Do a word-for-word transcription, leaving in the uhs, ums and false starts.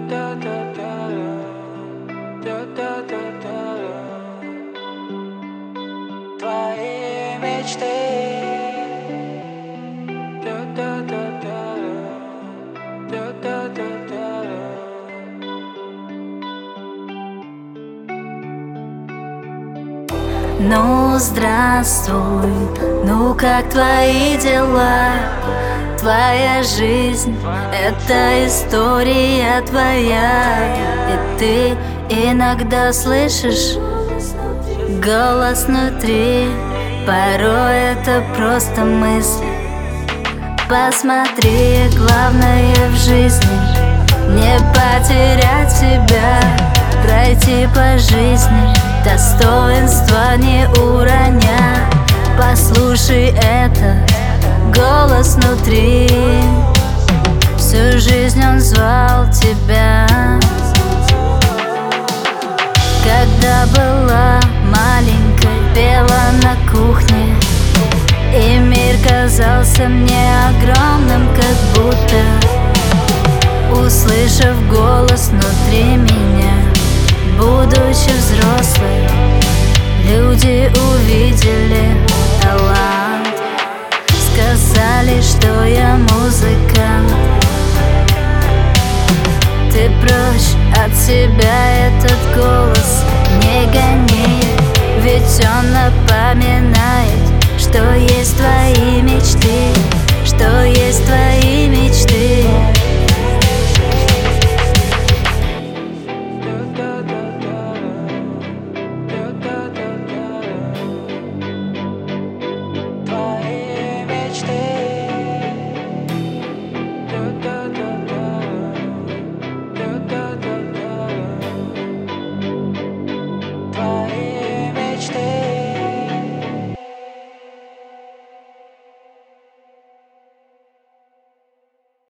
Твои мечты. Ну, здравствуй, ну как твои дела? Твоя жизнь — это история твоя. И ты иногда слышишь голос внутри, порой это просто мысли. Посмотри, главное в жизни — не потерять себя, пройти по жизни, достоинства не уроня. Послушай это, голос внутри, всю жизнь он звал тебя. Когда была маленькой, пела на кухне, и мир казался мне огромным, как будто. Услышав голос внутри меня, будучи взрослой, люди увидели талант. Сказали, что я музыкант. Ты прочь от себя этот голос не гони, ведь он напоминает, что